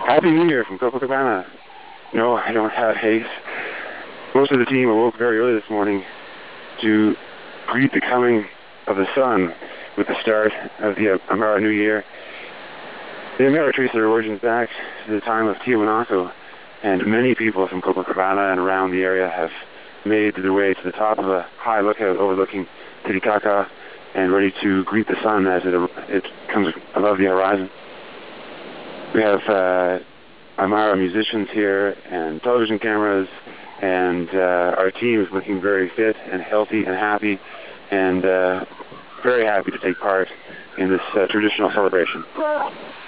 Happy New Year from Copacabana. No, I don't have haste. Most of the team awoke very early this morning to greet the coming of the sun with the start of the Amara New Year. The Amara traces their origins back to the time of Tiwanaku, and many people from Copacabana and around the area have made their way to the top of a high lookout overlooking Titicaca and ready to greet the sun as it comes above the horizon. We have Amara musicians here and television cameras, and our team is looking very fit and healthy and happy, and very happy to take part in this traditional celebration.